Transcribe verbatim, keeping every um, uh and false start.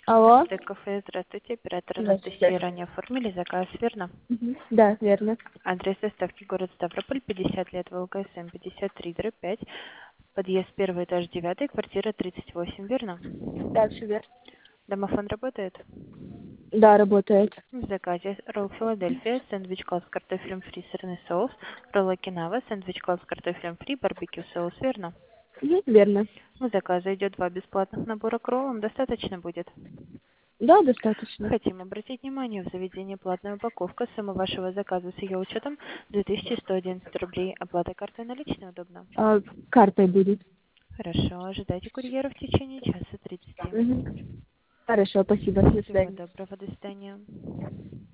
Алло. Это кафе, здравствуйте. Оператор Анастасия Здравствуйте. ранее оформили заказ, верно? Мгм. Да, верно. Адрес доставки город Ставрополь, пятьдесят лет, ВЛКСМ, пятьдесят три, дробь пять. Подъезд первый этаж девятый, квартира тридцать восемь, верно? Да, все верно. Домофон работает? Да, работает. В заказе ролл Филадельфия, сэндвич класс с картофелем фри, сырный соус, ролл Окинава, сэндвич класс с картофелем фри, барбекю соус, верно? Мгм. Верно. У заказа идет два бесплатных набора к роллам, достаточно будет? Да, достаточно. Хотим обратить внимание, в заведении платная упаковка. Сумма вашего заказа с ее учетом две тысячи сто одиннадцать рублей. Оплата картой наличной удобно? А, картой будет. Хорошо, ожидайте курьера в течение часа тридцати. Мгм. Хорошо, спасибо. До Всего свидания. доброго, до свидания.